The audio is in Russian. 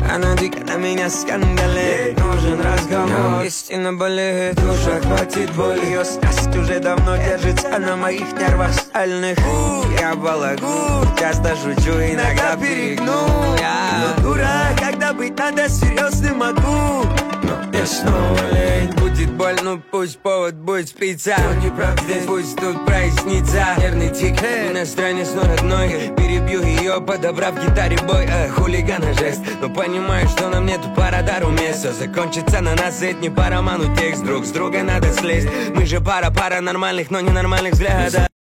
Она дико на меня скандалит. Нужен разговор, истина болеет, в ушах хватит боли. Ее страсть уже давно держится на моих нервах стальных. Я балагу, часто шучу, иногда перегну. Но дура, когда быть надо, серьезным могу. Но я снова лень, будет боль, ну пусть повод будет спиться. Но не прав здесь, пусть тут прояснится. Нервный тик, иностранец, но родной. Перебью ее, подобрав гитаре бой. Хулигана жест, но понимаю, что нам нету по радару места. Закончится на нас, это не по роману текст. Друг с друга надо слезть. Мы же пара нормальных, но ненормальных взглядов.